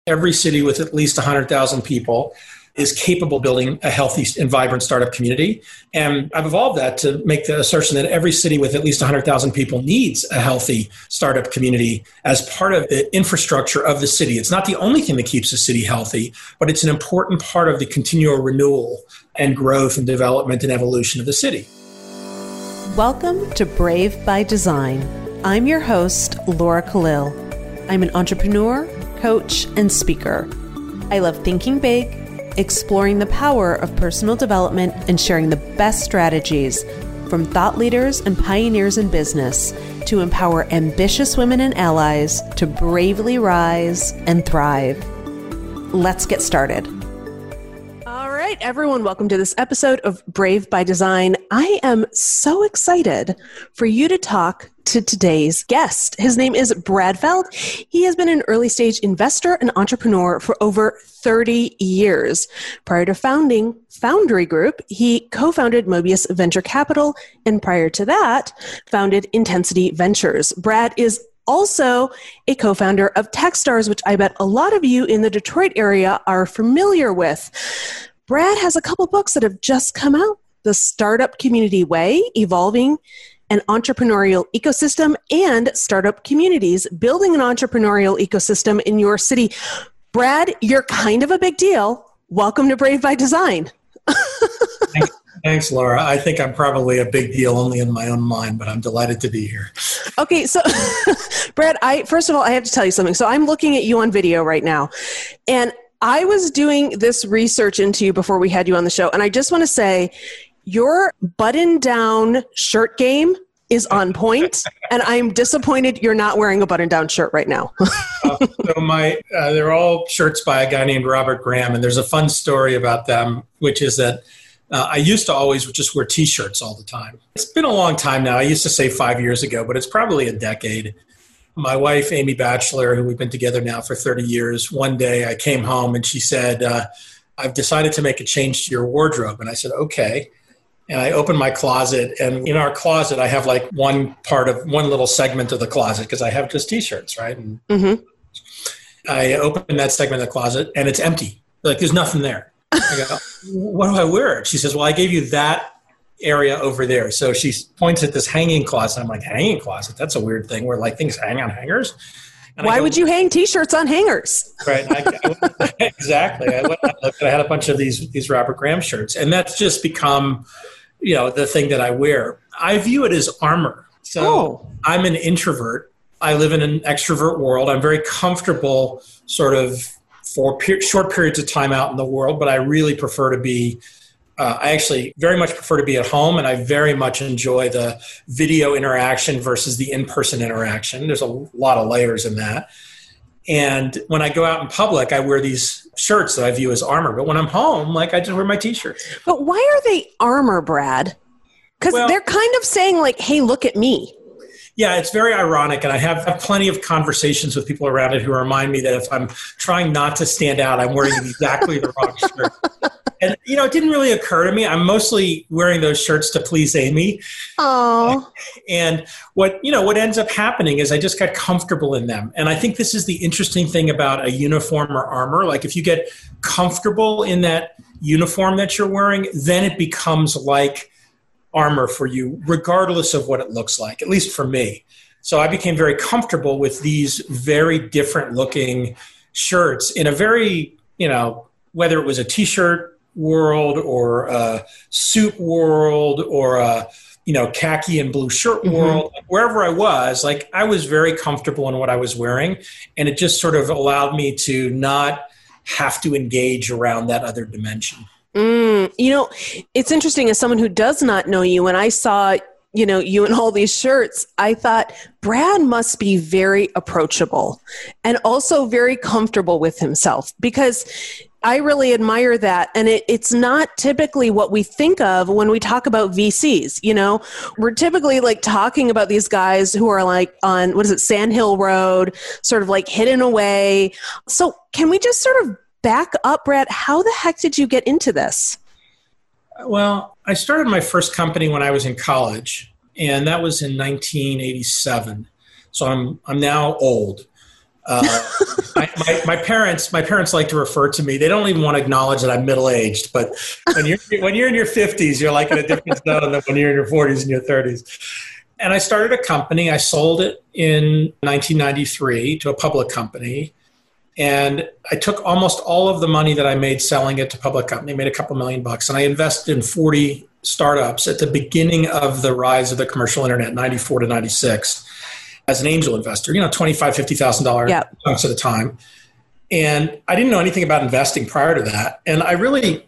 every city with at least 100,000 people is capable of building a healthy and vibrant startup community. And I've evolved that to make the assertion that every city with at least 100,000 people needs a healthy startup community as part of the infrastructure of the city. It's not the only thing that keeps a city healthy, but it's an important part of the continual renewal and growth and development and evolution of the city. Welcome to Brave by Design. I'm your host, Laura Khalil. I'm an entrepreneur, coach, and speaker. I love thinking big, exploring the power of personal development, and sharing the best strategies from thought leaders and pioneers in business to empower ambitious women and allies to bravely rise and thrive. Let's get started. All right, everyone, welcome to this episode of Brave by Design. I am so excited for you to talk to today's guest. His name is Brad Feld. He has been an early stage investor and entrepreneur for over 30 years. Prior to founding Foundry Group, he co-founded Mobius Venture Capital, and prior to that, founded Intensity Ventures. Brad is also a co-founder of Techstars, which I bet a lot of you in the Detroit area are familiar with. Brad has a couple books that have just come out: The Startup Community Way, Evolving an Entrepreneurial Ecosystem, and Startup Communities, Building an Entrepreneurial Ecosystem in Your City. Brad, you're kind of a big deal. Welcome to Brave by Design. Thanks, Laura. I think I'm probably a big deal only in my own mind, but I'm delighted to be here. Okay, so Brad, first of all, I have to tell you something. So I'm looking at you on video right now, and I was doing this research into you before we had you on the show, and I just want to say your button-down shirt game is on point, and I'm disappointed you're not wearing a button-down shirt right now. They're all shirts by a guy named Robert Graham, and there's a fun story about them, which is that I used to always just wear T-shirts all the time. It's been a long time now. I used to say 5 years ago, but it's probably a decade. My wife, Amy Batchelor, who we've been together now for 30 years, one day I came home and she said, I've decided to make a change to your wardrobe. And I said, okay. And I opened my closet, and in our closet, I have like one little segment of the closet because I have just T-shirts, right? And I opened that segment of the closet, and it's empty. Like, there's nothing there. I go, what do I wear? She says, well, I gave you that area over there. So she points at this hanging closet. I'm like, hanging closet? That's a weird thing where like things hang on hangers. And why would you hang T-shirts on hangers? Right. Exactly. I looked, I had a bunch of these Robert Graham shirts, and that's just become, the thing that I wear. I view it as armor. So I'm an introvert. I live in an extrovert world. I'm very comfortable sort of for short periods of time out in the world, but I really prefer to be, I actually very much prefer to be at home, and I very much enjoy the video interaction versus the in-person interaction. There's a lot of layers in that. And when I go out in public, I wear these shirts that I view as armor. But when I'm home, like, I just wear my T-shirt. But why are they armor, Brad? Because they're kind of saying like, hey, look at me. Yeah, it's very ironic. And I have plenty of conversations with people around it who remind me that if I'm trying not to stand out, I'm wearing exactly the wrong shirt. And, it didn't really occur to me. I'm mostly wearing those shirts to please Amy. Oh. And what ends up happening is I just got comfortable in them. And I think this is the interesting thing about a uniform or armor. Like, if you get comfortable in that uniform that you're wearing, then it becomes like armor for you, regardless of what it looks like, at least for me. So I became very comfortable with these very different looking shirts in a very, whether it was a T-shirt world or a suit world or a khaki and blue shirt world, wherever I was, like, I was very comfortable in what I was wearing, and it just sort of allowed me to not have to engage around that other dimension. It's interesting, as someone who does not know you, when I saw you in all these shirts, I thought Brad must be very approachable and also very comfortable with himself, because I really admire that. And it's not typically what we think of when we talk about VCs. We're typically like talking about these guys who are like on, Sand Hill Road, sort of like hidden away. So can we just sort of back up, Brad? How the heck did you get into this? Well, I started my first company when I was in college, and that was in 1987. So I'm now old. My parents like to refer to me. They don't even want to acknowledge that I'm middle-aged, but when you're in your 50s, you're like in a different zone than when you're in your 40s and your 30s. And I started a company. I sold it in 1993 to a public company. And I took almost all of the money that I made selling it to public company, made a couple $1 million, and I invested in 40 startups at the beginning of the rise of the commercial internet, 94 to 96, as an angel investor, $25,000, $50,000 chunks at a time. And I didn't know anything about investing prior to that. And I really,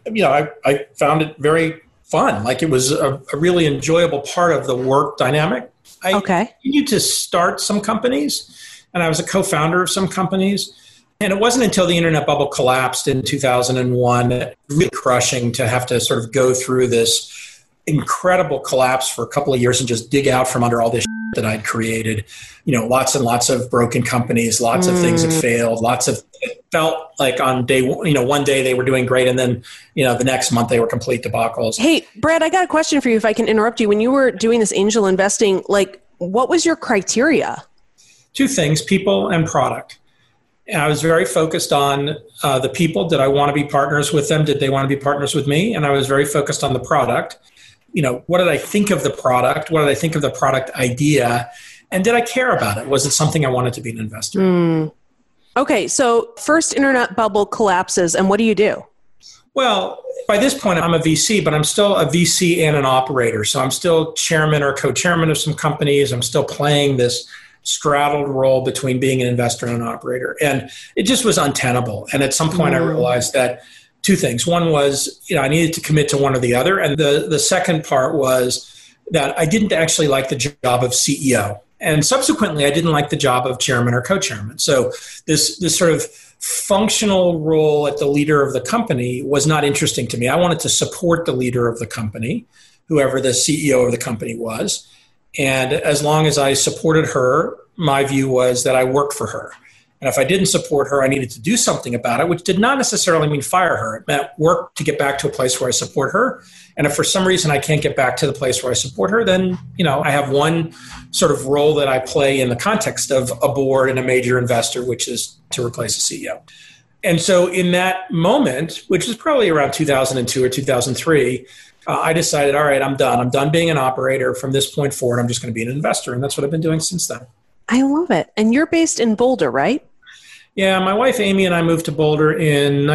I found it very fun. Like it was a really enjoyable part of the work dynamic. I continued to start some companies, and I was a co-founder of some companies. And it wasn't until the internet bubble collapsed in 2001, really crushing to have to sort of go through this incredible collapse for a couple of years and just dig out from under all this that I'd created. Lots and lots of broken companies, lots of things that failed, it felt like on day one, one day they were doing great. And then, the next month they were complete debacles. Hey, Brad, I got a question for you if I can interrupt you. When you were doing this angel investing, what was your criteria? Two things, people and product. And I was very focused on the people. Did I want to be partners with them? Did they want to be partners with me? And I was very focused on the product. What did I think of the product? What did I think of the product idea? And did I care about it? Was it something I wanted to be an investor in? Okay, so first internet bubble collapses, and what do you do? Well, by this point, I'm a VC, but I'm still a VC and an operator. So I'm still chairman or co-chairman of some companies. I'm still playing this straddled role between being an investor and an operator. And it just was untenable. And at some point I realized that two things. One was, I needed to commit to one or the other. And the second part was that I didn't actually like the job of CEO. And subsequently, I didn't like the job of chairman or co-chairman. So this sort of functional role at the leader of the company was not interesting to me. I wanted to support the leader of the company, whoever the CEO of the company was. And as long as I supported her, my view was that I worked for her. And if I didn't support her, I needed to do something about it, which did not necessarily mean fire her. It meant work to get back to a place where I support her. And if for some reason I can't get back to the place where I support her, then, I have one sort of role that I play in the context of a board and a major investor, which is to replace a CEO. And so in that moment, which was probably around 2002 or 2003, I decided, all right, I'm done. I'm done being an operator. From this point forward, I'm just going to be an investor. And that's what I've been doing since then. I love it. And you're based in Boulder, right? Yeah, my wife, Amy, and I moved to Boulder in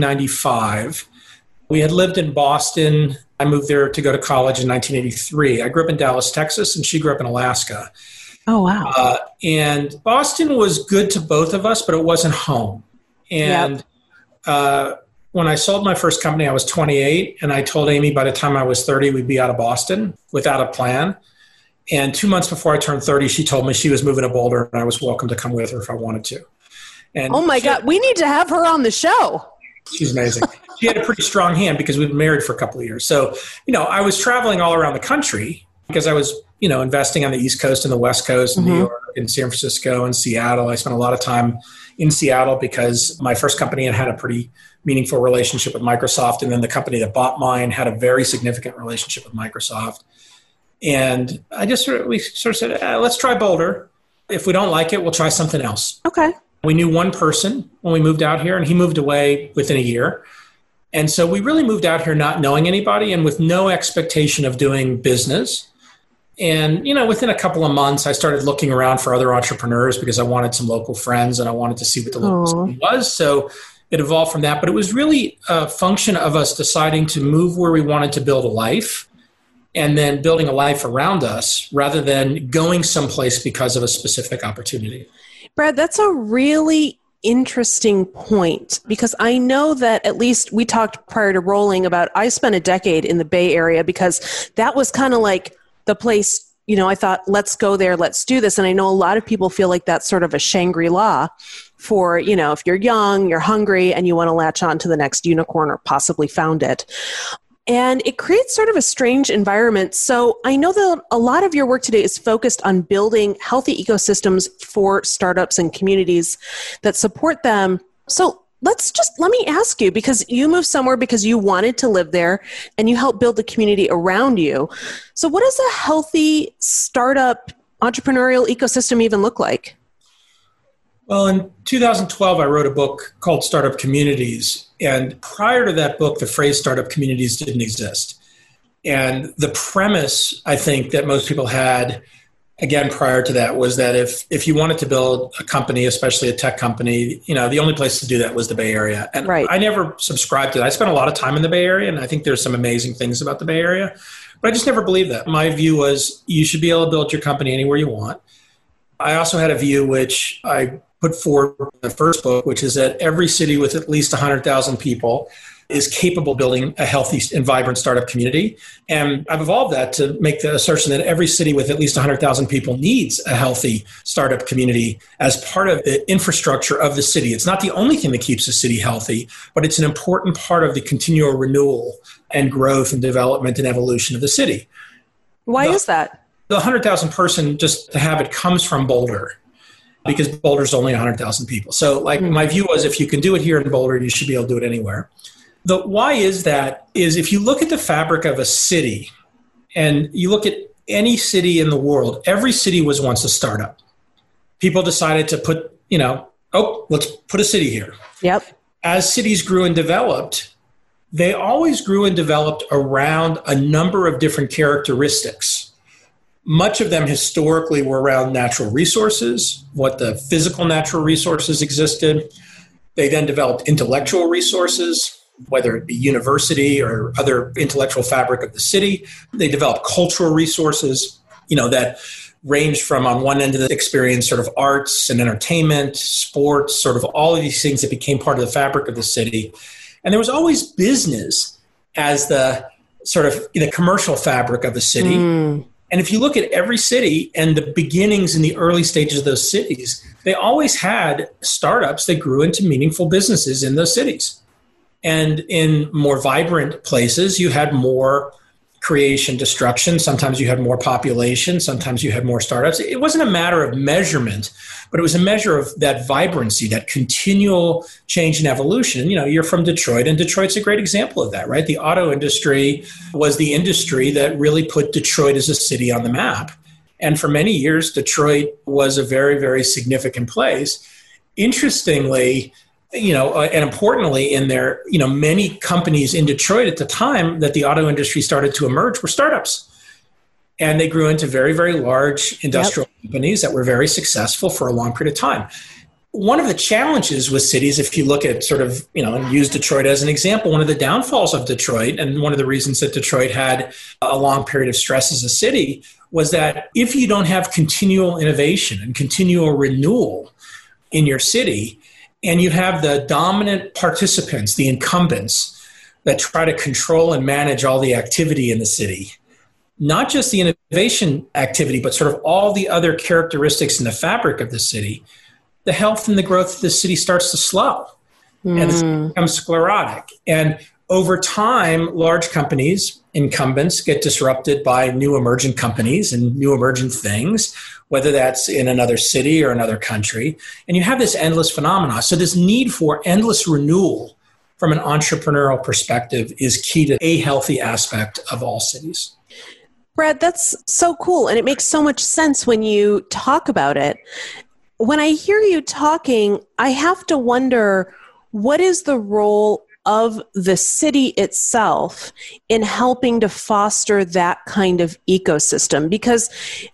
1995. We had lived in Boston. I moved there to go to college in 1983. I grew up in Dallas, Texas, and she grew up in Alaska. Oh, wow. And Boston was good to both of us, but it wasn't home. And when I sold my first company, I was 28, and I told Amy by the time I was 30, we'd be out of Boston without a plan. And 2 months before I turned 30, she told me she was moving to Boulder, and I was welcome to come with her if I wanted to. And oh my God, we need to have her on the show. She's amazing. She had a pretty strong hand because we'd been married for a couple of years. So, I was traveling all around the country because I was, investing on the East Coast and the West Coast, New York and San Francisco and Seattle. I spent a lot of time in Seattle because my first company had a pretty meaningful relationship with Microsoft. And then the company that bought mine had a very significant relationship with Microsoft. And we sort of said, let's try Boulder. If we don't like it, we'll try something else. Okay. We knew one person when we moved out here, and he moved away within a year. And so we really moved out here not knowing anybody and with no expectation of doing business. And, within a couple of months, I started looking around for other entrepreneurs because I wanted some local friends and I wanted to see what the local scene was. So it evolved from that. But it was really a function of us deciding to move where we wanted to build a life and then building a life around us rather than going someplace because of a specific opportunity. Brad, that's a really interesting point because I know that at least we talked prior to rolling about I spent a decade in the Bay Area because that was kind of like the place, I thought, let's go there, let's do this. And I know a lot of people feel like that's sort of a Shangri-La for, if you're young, you're hungry, and you want to latch on to the next unicorn or possibly found it. And it creates sort of a strange environment. So I know that a lot of your work today is focused on building healthy ecosystems for startups and communities that support them. So let me ask you, because you moved somewhere because you wanted to live there and you helped build the community around you. So what does a healthy startup entrepreneurial ecosystem even look like? Well, in 2012, I wrote a book called Startup Communities. And prior to that book, the phrase startup communities didn't exist. And the premise, I think, that most people had, again, prior to that, was that if you wanted to build a company, especially a tech company, the only place to do that was the Bay Area. And right. I never subscribed to that. I spent a lot of time in the Bay Area, and I think there's some amazing things about the Bay Area. But I just never believed that. My view was you should be able to build your company anywhere you want. I also had a view, which I put forward in the first book, which is that every city with at least 100,000 people is capable of building a healthy and vibrant startup community. And I've evolved that to make the assertion that every city with at least 100,000 people needs a healthy startup community as part of the infrastructure of the city. It's not the only thing that keeps a city healthy, but it's an important part of the continual renewal and growth and development and evolution of the city. Why is that? The 100,000 person, just to have it, comes from Boulder, because Boulder's only 100,000 people. So my view was, if you can do it here in Boulder, you should be able to do it anywhere. The why is that is, if you look at the fabric of a city and you look at any city in the world, every city was once a startup. People decided to put, let's put a city here. Yep. As cities grew and developed, they always grew and developed around a number of different characteristics. Much of them historically were around natural resources, what the physical natural resources existed. They then developed intellectual resources, whether it be university or other intellectual fabric of the city. They developed cultural resources, that ranged from, on one end of the experience, sort of arts and entertainment, sports, sort of all of these things that became part of the fabric of the city. And there was always business as the sort of the commercial fabric of the city. And if you look at every city and the beginnings in the early stages of those cities, they always had startups that grew into meaningful businesses in those cities. And in more vibrant places, you had more creation, destruction. Sometimes you had more population. Sometimes you had more startups. It wasn't a matter of measurement, but it was a measure of that vibrancy, that continual change and evolution. You're from Detroit, and Detroit's a great example of that, right? The auto industry was the industry that really put Detroit as a city on the map. And for many years, Detroit was a very, very significant place. Interestingly, and importantly, in there, many companies in Detroit at the time that the auto industry started to emerge were startups. And they grew into very, very large industrial companies that were very successful for a long period of time. One of the challenges with cities, if you look at sort of, and use Detroit as an example, one of the downfalls of Detroit, and one of the reasons that Detroit had a long period of stress as a city, was that if you don't have continual innovation and continual renewal in your city, and you have the dominant participants, the incumbents, that try to control and manage all the activity in the city, not just the innovation activity, but sort of all the other characteristics in the fabric of the city, the health and the growth of the city starts to slow and it becomes sclerotic. And over time, large companies, incumbents, get disrupted by new emergent companies and new emergent things, whether that's in another city or another country. And you have this endless phenomena. So this need for endless renewal from an entrepreneurial perspective is key to a healthy aspect of all cities. Brad, that's so cool. And it makes so much sense when you talk about it. When I hear you talking, I have to wonder, what is the role of the city itself in helping to foster that kind of ecosystem? Because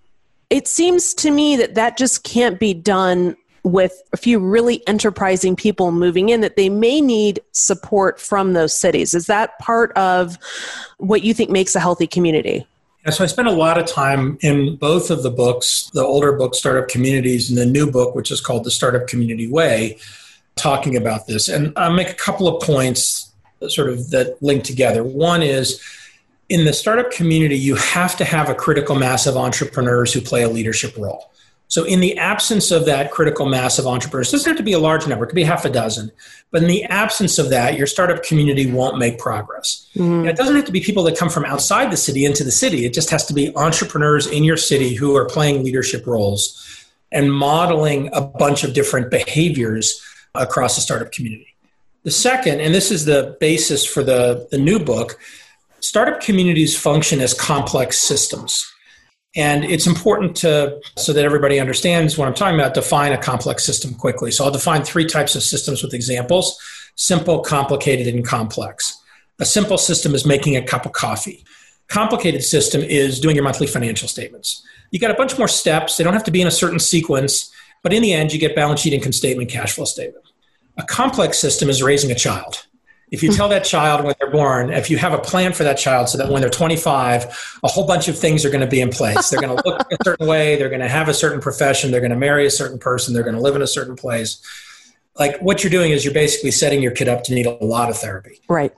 it seems to me that just can't be done with a few really enterprising people moving in, that they may need support from those cities. Is that part of what you think makes a healthy community? Yeah, so I spent a lot of time in both of the books, the older book, Startup Communities, and the new book, which is called The Startup Community Way, talking about this. And I'll make a couple of points sort of that link together. One is, in the startup community, you have to have a critical mass of entrepreneurs who play a leadership role. So in the absence of that critical mass of entrepreneurs, it doesn't have to be a large number, it could be half a dozen. But in the absence of that, your startup community won't make progress. And it doesn't have to be people that come from outside the city into the city. It just has to be entrepreneurs in your city who are playing leadership roles and modeling a bunch of different behaviors across the startup community. The second, and this is the basis for the new book, startup communities function as complex systems. And it's important so that everybody understands what I'm talking about, define a complex system quickly. So I'll define 3 types of systems with examples: simple, complicated, and complex. A simple system is making a cup of coffee. Complicated system is doing your monthly financial statements. You got a bunch more steps. They don't have to be in a certain sequence, but in the end, you get balance sheet, income statement, cash flow statement. A complex system is raising a child. If you tell that child when they're born, if you have a plan for that child so that when they're 25, a whole bunch of things are going to be in place. They're going to look a certain way. They're going to have a certain profession. They're going to marry a certain person. They're going to live in a certain place. Like, what you're doing is you're basically setting your kid up to need a lot of therapy. Right.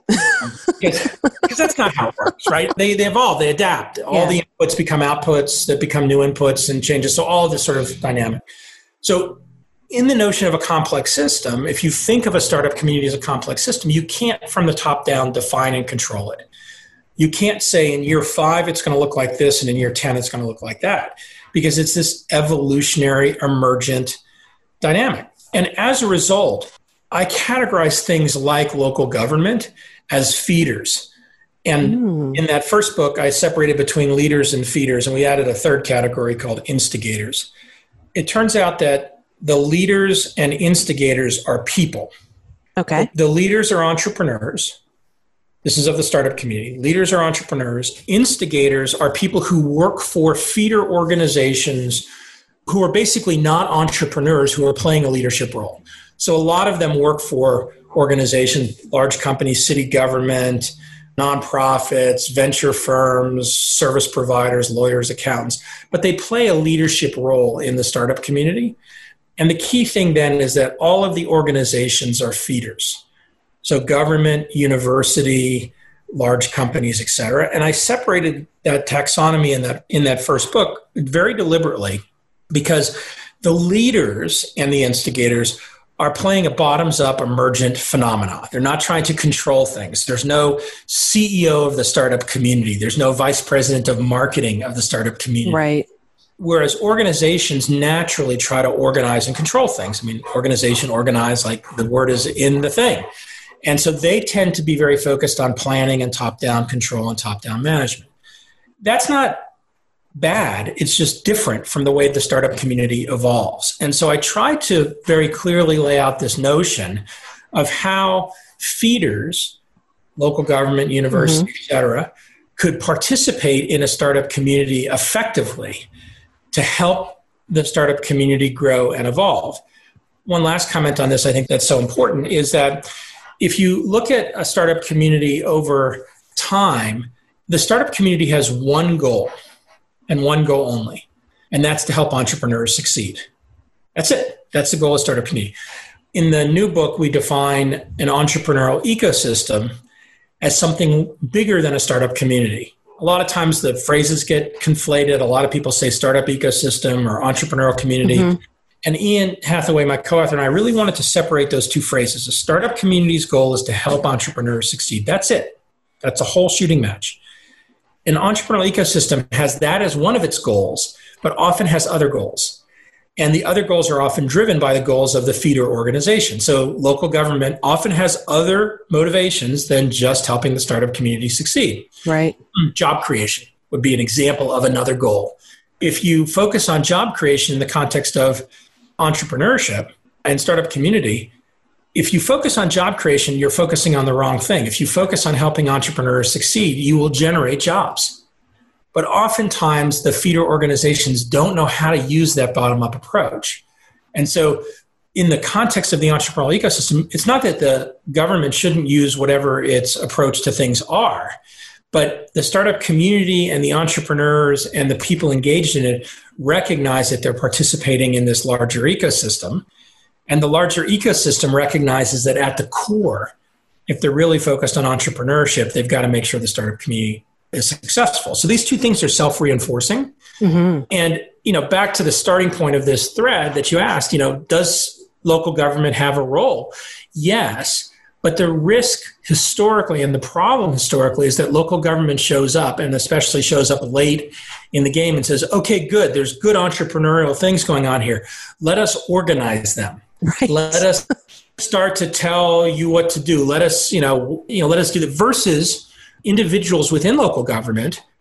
Because that's not how it works, right? They evolve, they adapt. All the inputs become outputs that become new inputs and changes. So all of this sort of dynamic. So in the notion of a complex system, if you think of a startup community as a complex system, you can't from the top down define and control it. You can't say in year 5 it's going to look like this and in year 10 it's going to look like that, because it's this evolutionary emergent dynamic. And as a result, I categorize things like local government as feeders. And in that first book, I separated between leaders and feeders, and we added a third category called instigators. It turns out that the leaders and instigators are people. Okay. The leaders are entrepreneurs. This is of the startup community. Leaders are entrepreneurs. Instigators are people who work for feeder organizations who are basically not entrepreneurs who are playing a leadership role. So a lot of them work for organizations, large companies, city government, nonprofits, venture firms, service providers, lawyers, accountants, but they play a leadership role in the startup community. And the key thing then is that all of the organizations are feeders. So government, university, large companies, et cetera. And I separated that taxonomy in that first book very deliberately, because the leaders and the instigators are playing a bottoms-up emergent phenomena. They're not trying to control things. There's no CEO of the startup community. There's no vice president of marketing of the startup community. Right. Whereas organizations naturally try to organize and control things. I mean, organize, like the word is in the thing. And so they tend to be very focused on planning and top-down control and top-down management. That's not bad. It's just different from the way the startup community evolves. And so I try to very clearly lay out this notion of how feeders, local government, university, et cetera, could participate in a startup community effectively to help the startup community grow and evolve. One last comment on this, I think that's so important, is that if you look at a startup community over time, the startup community has one goal and one goal only, and that's to help entrepreneurs succeed. That's it. That's the goal of startup community. In the new book, we define an entrepreneurial ecosystem as something bigger than a startup community. A lot of times the phrases get conflated. A lot of people say startup ecosystem or entrepreneurial community. And Ian Hathaway, my co-author, and I really wanted to separate those two phrases. The startup community's goal is to help entrepreneurs succeed. That's it. That's a whole shooting match. An entrepreneurial ecosystem has that as one of its goals, but often has other goals. And the other goals are often driven by the goals of the feeder organization. So local government often has other motivations than just helping the startup community succeed. Right. Job creation would be an example of another goal. If you focus on job creation in the context of entrepreneurship and startup community, if you focus on job creation, you're focusing on the wrong thing. If you focus on helping entrepreneurs succeed, you will generate jobs. But oftentimes, the feeder organizations don't know how to use that bottom-up approach. And so in the context of the entrepreneurial ecosystem, it's not that the government shouldn't use whatever its approach to things are, but the startup community and the entrepreneurs and the people engaged in it recognize that they're participating in this larger ecosystem. And the larger ecosystem recognizes that at the core, if they're really focused on entrepreneurship, they've got to make sure the startup community is successful. So these two things are self-reinforcing. And, back to the starting point of this thread that you asked, does local government have a role? Yes. But the risk historically and the problem historically is that local government shows up, and especially shows up late in the game, and says, okay, good, there's good entrepreneurial things going on here. Let us organize them. Right. Let us start to tell you what to do. Let us, let us do that, versus individuals within local government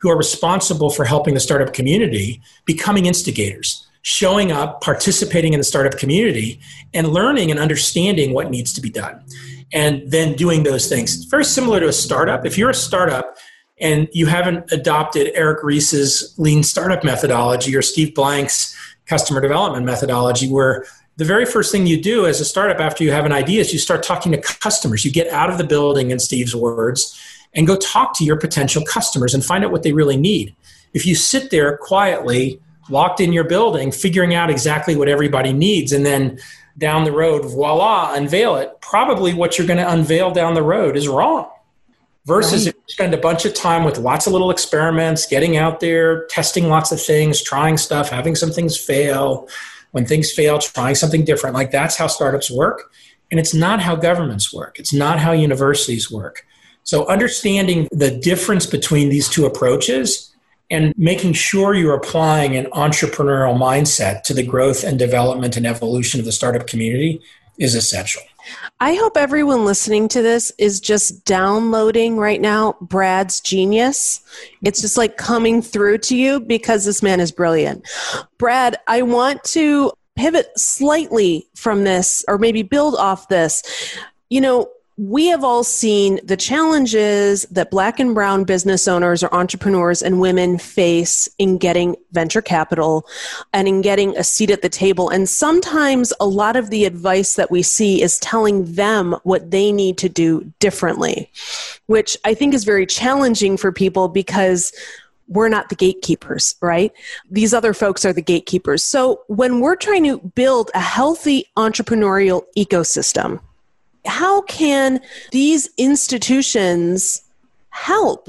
who are responsible for helping the startup community becoming instigators, showing up, participating in the startup community, and learning and understanding what needs to be done, and then doing those things. It's very similar to a startup. If you're a startup and you haven't adopted Eric Ries's lean startup methodology or Steve Blank's customer development methodology, where the very first thing you do as a startup after you have an idea is you start talking to customers. You get out of the building, in Steve's words, and go talk to your potential customers and find out what they really need. If you sit there quietly, locked in your building, figuring out exactly what everybody needs, and then down the road, voila, unveil it, probably what you're going to unveil down the road is wrong. Versus if you spend a bunch of time with lots of little experiments, getting out there, testing lots of things, trying stuff, having some things fail. When things fail, trying something different. Like, that's how startups work. And it's not how governments work. It's not how universities work. So understanding the difference between these two approaches and making sure you're applying an entrepreneurial mindset to the growth and development and evolution of the startup community is essential. I hope everyone listening to this is just downloading right now Brad's genius. It's just like coming through to you because this man is brilliant. Brad, I want to pivot slightly from this, or maybe build off this. You know, we have all seen the challenges that Black and brown business owners or entrepreneurs and women face in getting venture capital and in getting a seat at the table. And sometimes a lot of the advice that we see is telling them what they need to do differently, which I think is very challenging for people because we're not the gatekeepers, right? These other folks are the gatekeepers. So when we're trying to build a healthy entrepreneurial ecosystem, how can these institutions help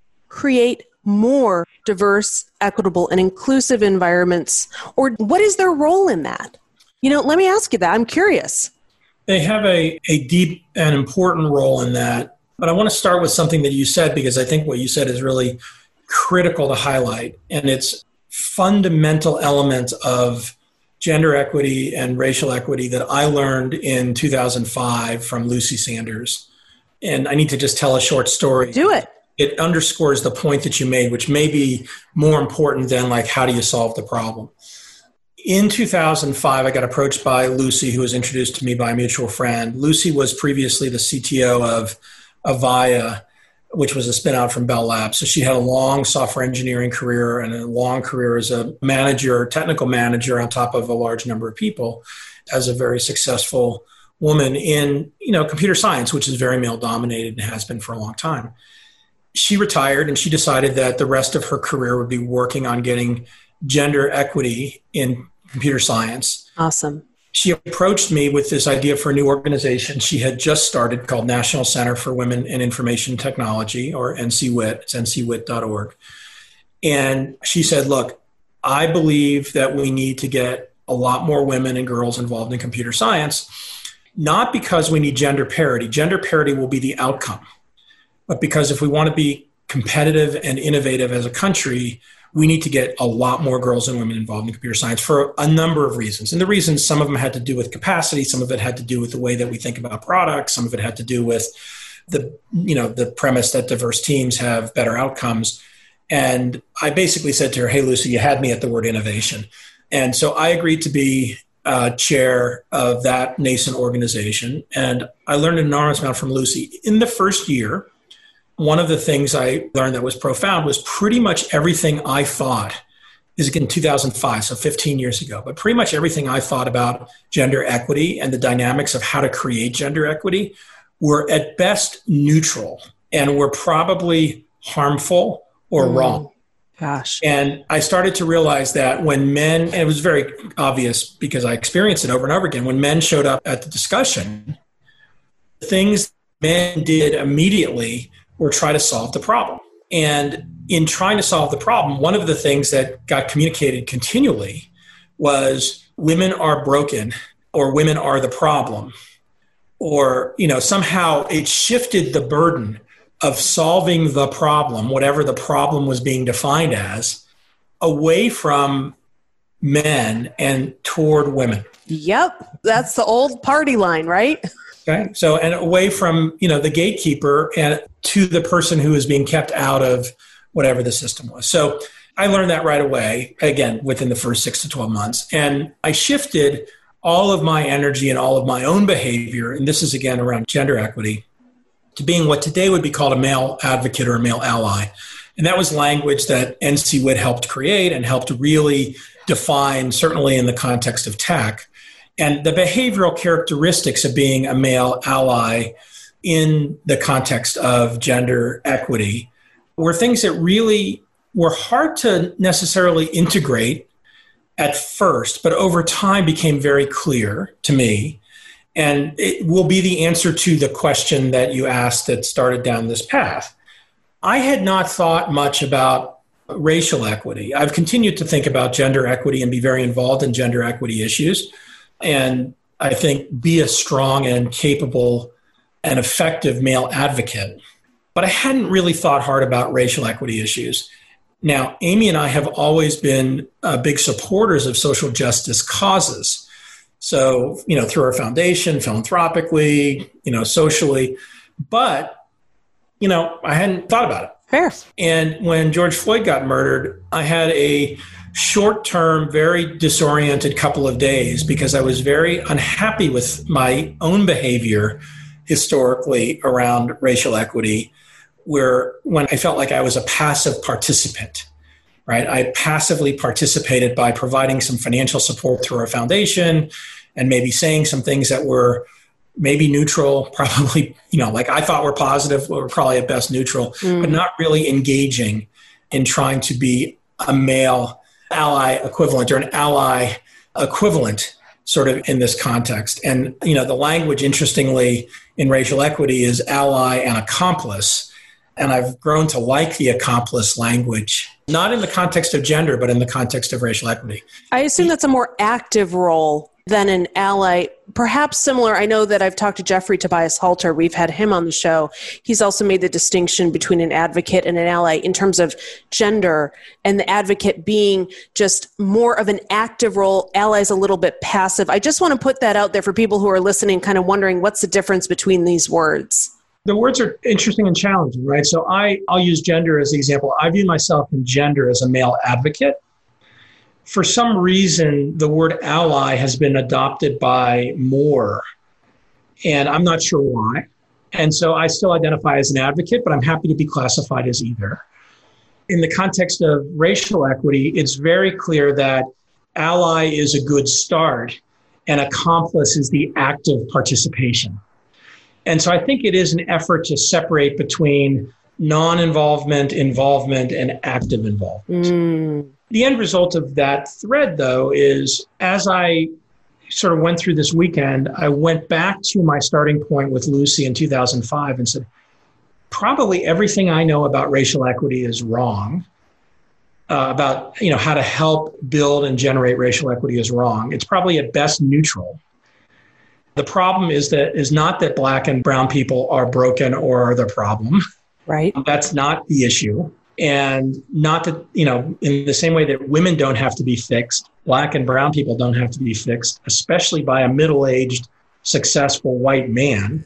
create more diverse, equitable, and inclusive environments? Or what is their role in that? You know, let me ask you that. I'm curious. They have a deep and important role in that. But I want to start with something that you said, because I think what you said is really critical to highlight. And it's fundamental element of gender equity and racial equity that I learned in 2005 from Lucy Sanders. And I need to just tell a short story. Do it. It underscores the point that you made, which may be more important than like, how do you solve the problem? In 2005, I got approached by Lucy, who was introduced to me by a mutual friend. Lucy was previously the CTO of Avaya, which was a spin out from Bell Labs. So she had a long software engineering career and a long career as a manager, technical manager on top of a large number of people, as a very successful woman in, computer science, which is very male dominated and has been for a long time. She retired and she decided that the rest of her career would be working on getting gender equity in computer science. Awesome. She approached me with this idea for a new organization she had just started called National Center for Women in Information Technology, or NCWIT. It's ncwit.org. And she said, look, I believe that we need to get a lot more women and girls involved in computer science, not because we need gender parity. Gender parity will be the outcome. But because if we want to be competitive and innovative as a country, we need to get a lot more girls and women involved in computer science for a number of reasons. And the reasons, some of them had to do with capacity, some of it had to do with the way that we think about products, some of it had to do with the premise that diverse teams have better outcomes. And I basically said to her, hey, Lucy, you had me at the word innovation. And so I agreed to be chair of that nascent organization. And I learned an enormous amount from Lucy. In the first year, one of the things I learned that was profound was pretty much everything I thought is in 2005, so 15 years ago, but pretty much everything I thought about gender equity and the dynamics of how to create gender equity were at best neutral and were probably harmful or wrong. Gosh. And I started to realize that when men, and it was very obvious because I experienced it over and over again, when men showed up at the discussion, the things men did immediately or try to solve the problem. And in trying to solve the problem, one of the things that got communicated continually was women are broken, or women are the problem, or, somehow it shifted the burden of solving the problem, whatever the problem was being defined as, away from men and toward women. Yep. That's the old party line, right? Okay. So, and away from, the gatekeeper and to the person who is being kept out of whatever the system was. So I learned that right away, again, within the first 6 to 12 months. And I shifted all of my energy and all of my own behavior, and this is again around gender equity, to being what today would be called a male advocate or a male ally. And that was language that NC Witt helped create and helped really define, certainly in the context of tech. And the behavioral characteristics of being a male ally in the context of gender equity were things that really were hard to necessarily integrate at first, but over time became very clear to me. And it will be the answer to the question that you asked that started down this path. I had not thought much about racial equity. I've continued to think about gender equity and be very involved in gender equity issues. And I think be a strong and capable and effective male advocate. But I hadn't really thought hard about racial equity issues. Now, Amy and I have always been big supporters of social justice causes. So, through our foundation, philanthropically, socially. But, I hadn't thought about it. Fair. And when George Floyd got murdered, I had a short-term, very disoriented couple of days because I was very unhappy with my own behavior historically around racial equity, when I felt like I was a passive participant, right? I passively participated by providing some financial support through our foundation and maybe saying some things that were maybe neutral, probably, like I thought were positive, or probably at best neutral, but not really engaging in trying to be a male ally equivalent or an ally equivalent sort of in this context. And, the language, interestingly, in racial equity is ally and accomplice. And I've grown to like the accomplice language, not in the context of gender, but in the context of racial equity. I assume that's a more active role than an ally, perhaps similar. I know that I've talked to Jeffrey Tobias Halter. We've had him on the show. He's also made the distinction between an advocate and an ally in terms of gender, and the advocate being just more of an active role, allies a little bit passive. I just want to put that out there for people who are listening, kind of wondering what's the difference between these words. The words are interesting and challenging, right? So I'll use gender as the example. I view myself in gender as a male advocate. For some reason, the word ally has been adopted by more, and I'm not sure why. And so I still identify as an advocate, but I'm happy to be classified as either. In the context of racial equity, it's very clear that ally is a good start and accomplice is the active participation. And so I think it is an effort to separate between non-involvement, involvement, and active involvement. The end result of that thread, though, is as I sort of went through this weekend, I went back to my starting point with Lucy in 2005 and said, probably everything I know about racial equity is wrong. About how to help build and generate racial equity is wrong. It's probably at best neutral. The problem is not that Black and brown people are broken or are the problem. Right. That's not the issue. And not that, in the same way that women don't have to be fixed, Black and brown people don't have to be fixed, especially by a middle-aged, successful white man.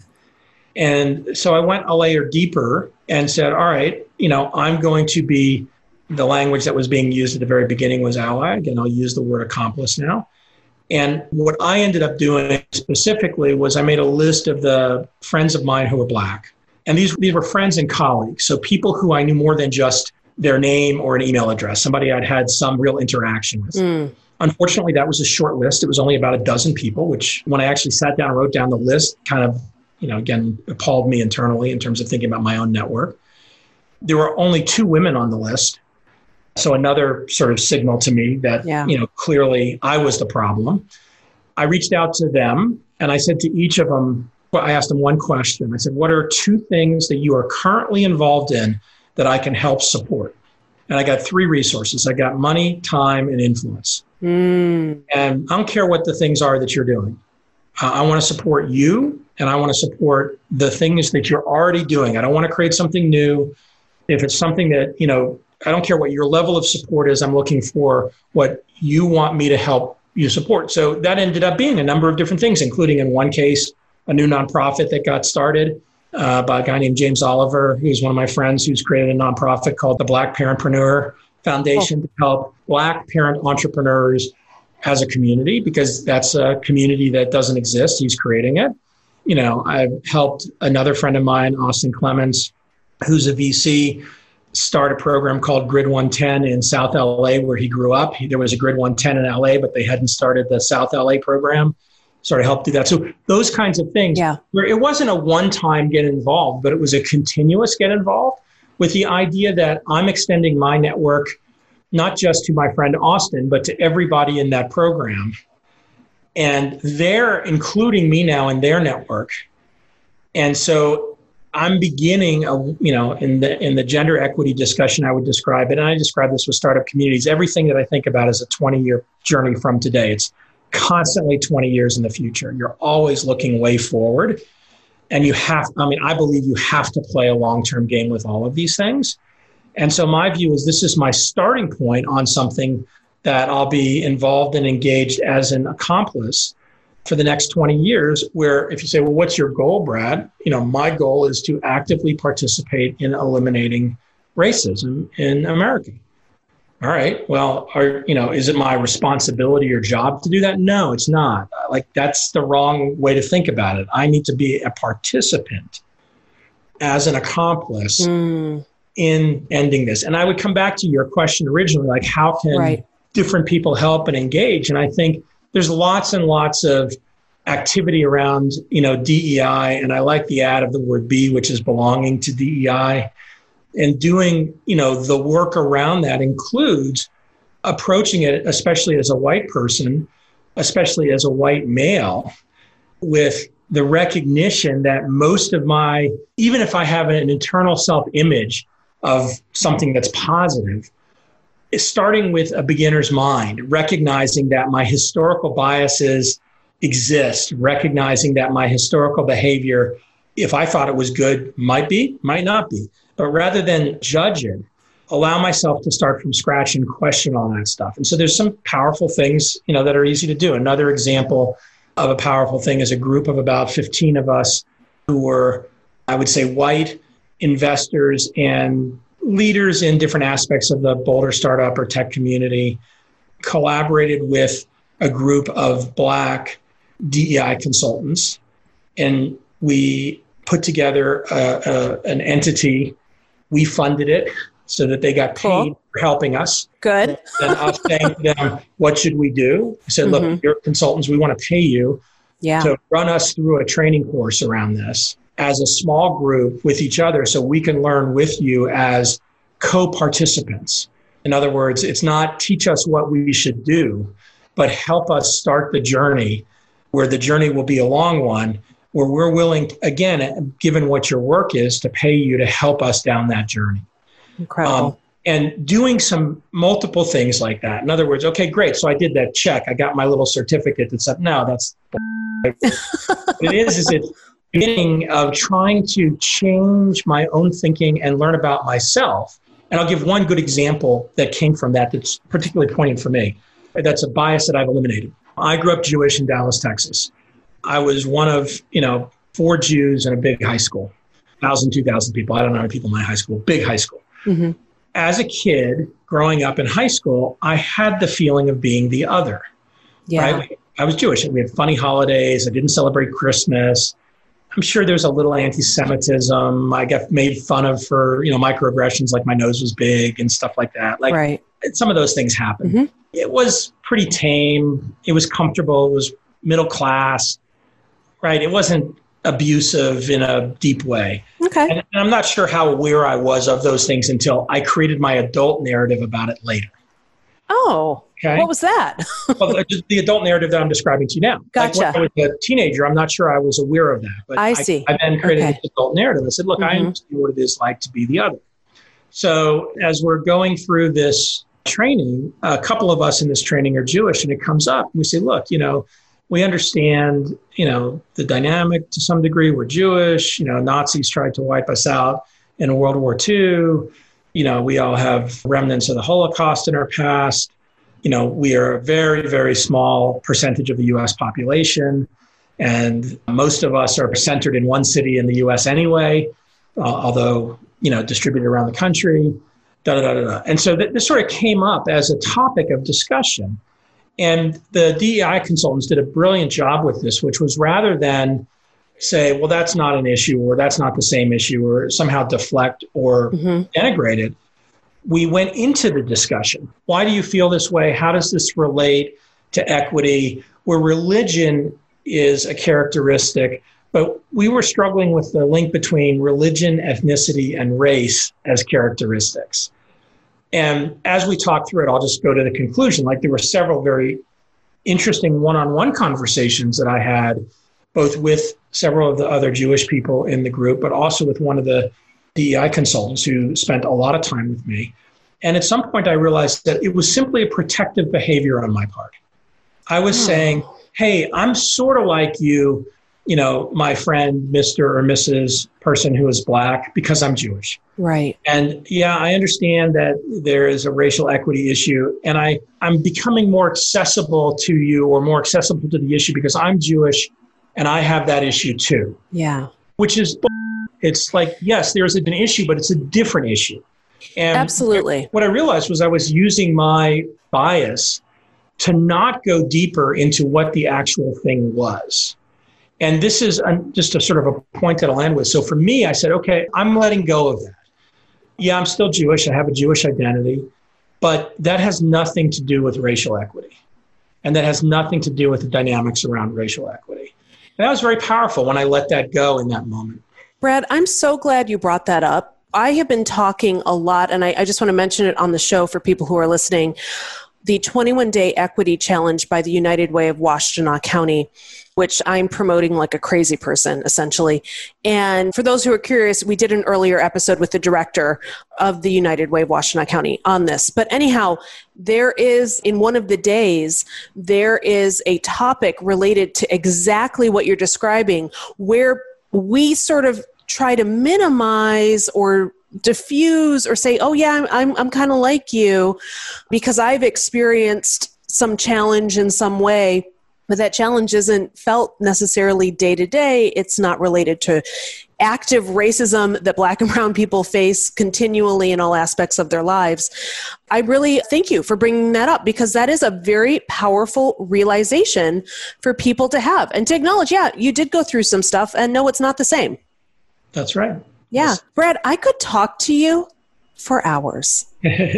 And so I went a layer deeper and said, all right, I'm going to be, the language that was being used at the very beginning was ally. Again, I'll use the word accomplice now. And what I ended up doing specifically was I made a list of the friends of mine who were Black. And these were friends and colleagues. So people who I knew more than just their name or an email address, somebody I'd had some real interaction with. Unfortunately, that was a short list. It was only about a dozen people, which when I actually sat down and wrote down the list, kind of, again, appalled me internally in terms of thinking about my own network. There were only 2 women on the list. So another sort of signal to me that, clearly I was the problem. I reached out to them and I said to each of them, I asked them one question. I said, what are 2 things that you are currently involved in that I can help support? And I got 3 resources. I got money, time, and influence. And I don't care what the things are that you're doing. I want to support you, and I want to support the things that you're already doing. I don't want to create something new. If it's something that, I don't care what your level of support is. I'm looking for what you want me to help you support. So that ended up being a number of different things, including in one case, a new nonprofit that got started, by a guy named James Oliver, who's one of my friends, who's created a nonprofit called the Black Parentpreneur Foundation to help Black parent entrepreneurs as a community, because that's a community that doesn't exist. He's creating it. I've helped another friend of mine, Austin Clements, who's a VC, start a program called Grid 110 in South LA, where he grew up. There was a Grid 110 in LA, but they hadn't started the South LA program. Sort of helped do that. So those kinds of things, where it wasn't a one-time get involved, but it was a continuous get involved, with the idea that I'm extending my network, not just to my friend Austin, but to everybody in that program. And they're including me now in their network. And so I'm beginning, in the gender equity discussion, I would describe it, and I describe this with startup communities, everything that I think about is a 20-year journey from today. It's constantly 20 years in the future. You're always looking way forward. And I believe you have to play a long-term game with all of these things. And so my view is this is my starting point on something that I'll be involved and engaged as an accomplice for the next 20 years, where if you say, well, what's your goal, Brad? My goal is to actively participate in eliminating racism in America. All right, well, is it my responsibility or job to do that? No, it's not. That's the wrong way to think about it. I need to be a participant as an accomplice in ending this. And I would come back to your question originally, how can different people help and engage? And I think there's lots and lots of activity around, DEI. And I like the add of the word be, which is belonging to DEI. And doing, the work around that includes approaching it, especially as a white person, especially as a white male, with the recognition that most of even if I have an internal self-image of something that's positive, is starting with a beginner's mind, recognizing that my historical biases exist, recognizing that my historical behavior, if I thought it was good, might be, might not be. But rather than judge it, allow myself to start from scratch and question all that stuff. And so there's some powerful things, that are easy to do. Another example of a powerful thing is a group of about 15 of us who were, I would say, white investors and leaders in different aspects of the Boulder startup or tech community, collaborated with a group of Black DEI consultants. And we put together an entity. We funded it so that they got paid for helping us. Good. And us saying to them, what should we do? I said, look, you're consultants. We want to pay you to run us through a training course around this as a small group with each other so we can learn with you as co-participants. In other words, it's not teach us what we should do, but help us start the journey, where the journey will be a long one, where we're willing, again, given what your work is, to pay you to help us down that journey. Incredible. And doing some multiple things like that. In other words, okay, great. So I did that check. I got my little certificate that said, no, that's it is it's beginning of trying to change my own thinking and learn about myself. And I'll give one good example that came from that that's particularly poignant for me. That's a bias that I've eliminated. I grew up Jewish in Dallas, Texas. I was one of, 4 Jews in a big high school, 1,000, 2,000 people. I don't know how many people in my high school, big high school. Mm-hmm. As a kid growing up in high school, I had the feeling of being the other. Yeah. Right? I was Jewish. We had funny holidays. I didn't celebrate Christmas. I'm sure there was a little anti-Semitism. I got made fun of for, microaggressions, like my nose was big and stuff like that. Some of those things happened. Mm-hmm. It was pretty tame. It was comfortable. It was middle class. Right. It wasn't abusive in a deep way. Okay. And I'm not sure how aware I was of those things until I created my adult narrative about it later. Oh, okay. What was that? Well, the adult narrative that I'm describing to you now. Gotcha. When I was a teenager, I'm not sure I was aware of that. But I see. I then created this adult narrative. I said, look, I understand what it is like to be the other. So as we're going through this training, a couple of us in this training are Jewish, and it comes up. And we say, look, we understand, the dynamic to some degree. We're Jewish. Nazis tried to wipe us out in World War II. We all have remnants of the Holocaust in our past. We are a very, very small percentage of the U.S. population. And most of us are centered in one city in the US anyway, although, distributed around the country, And so this sort of came up as a topic of discussion. And the DEI consultants did a brilliant job with this, which was rather than say, well, that's not an issue, or that's not the same issue, or somehow deflect or denigrate it, we went into the discussion. Why do you feel this way? How does this relate to equity? Where religion is a characteristic, but we were struggling with the link between religion, ethnicity, and race as characteristics. And as we talked through it, I'll just go to the conclusion. Like, there were several very interesting one-on-one conversations that I had, both with several of the other Jewish people in the group, but also with one of the DEI consultants who spent a lot of time with me. And at some point, I realized that it was simply a protective behavior on my part. I was saying, hey, I'm sort of like you, my friend, Mr. or Mrs. person who is Black, because I'm Jewish. Right. And yeah, I understand that there is a racial equity issue, and I'm becoming more accessible to you, or more accessible to the issue, because I'm Jewish and I have that issue too. Yeah. Which is, it's like, yes, there's an issue, but it's a different issue. And absolutely. What I realized was I was using my bias to not go deeper into what the actual thing was. And this is just a sort of a point that I'll end with. So for me, I said, okay, I'm letting go of that. Yeah, I'm still Jewish. I have a Jewish identity, but that has nothing to do with racial equity. And that has nothing to do with the dynamics around racial equity. And that was very powerful when I let that go in that moment. Brad, I'm so glad you brought that up. I have been talking a lot, and I just want to mention it on the show for people who are listening. The 21-Day Equity Challenge by the United Way of Washtenaw County, which I'm promoting like a crazy person, essentially. And for those who are curious, we did an earlier episode with the director of the United Way of Washtenaw County on this. But anyhow, there is, in one of the days, there is a topic related to exactly what you're describing, where we sort of try to minimize or diffuse or say, oh yeah, I'm kind of like you because I've experienced some challenge in some way, but that challenge isn't felt necessarily day to day. It's not related to active racism that Black and brown people face continually in all aspects of their lives. I really thank you for bringing that up, because that is a very powerful realization for people to have and to acknowledge, yeah, you did go through some stuff, and no, it's not the same. That's right. Yeah. Yes. Brad, I could talk to you for hours.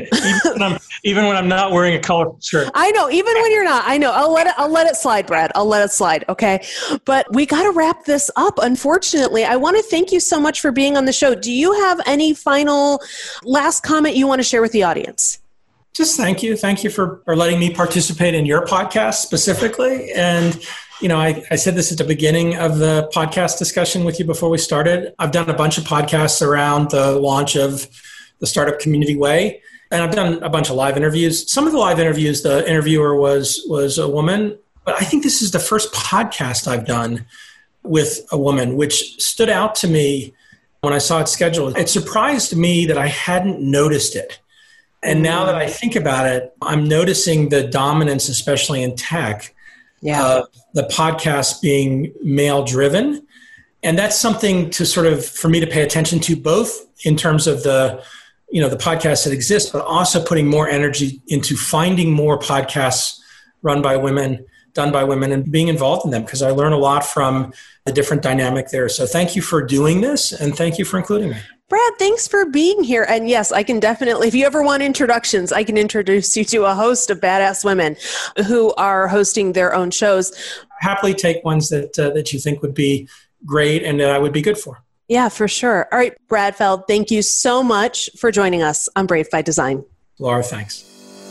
even when I'm not wearing a colorful shirt. I know, even when you're not. I know. I'll let it slide, Brad. I'll let it slide. Okay. But we got to wrap this up. Unfortunately, I want to thank you so much for being on the show. Do you have any final last comment you want to share with the audience? Just thank you. Thank you for letting me participate in your podcast specifically. And I said this at the beginning of the podcast discussion with you before we started. I've done a bunch of podcasts around the launch of the Startup Community Way, and I've done a bunch of live interviews. Some of the live interviews, the interviewer was a woman, but I think this is the first podcast I've done with a woman, which stood out to me when I saw it scheduled. It surprised me that I hadn't noticed it. And now that I think about it, I'm noticing the dominance, especially in tech, the podcast being male driven. And that's something to sort of, for me to pay attention to, both in terms of the podcasts that exist, but also putting more energy into finding more podcasts run by women, done by women, and being involved in them, because I learn a lot from the different dynamic there. So thank you for doing this, and thank you for including me. Brad, thanks for being here. And yes, I can definitely, if you ever want introductions, I can introduce you to a host of badass women who are hosting their own shows. Happily take ones that you think would be great and that I would be good for. Yeah, for sure. All right, Brad Feld, thank you so much for joining us on Brave by Design. Laura, thanks.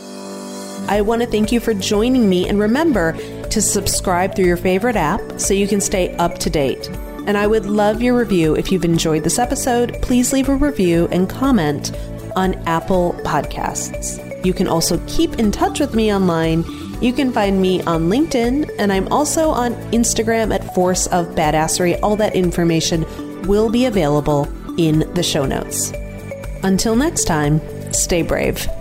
I want to thank you for joining me, and remember to subscribe through your favorite app so you can stay up to date. And I would love your review. If you've enjoyed this episode, please leave a review and comment on Apple Podcasts. You can also keep in touch with me online. You can find me on LinkedIn, and I'm also on Instagram at Force of Badassery. All that information will be available in the show notes. Until next time, stay brave.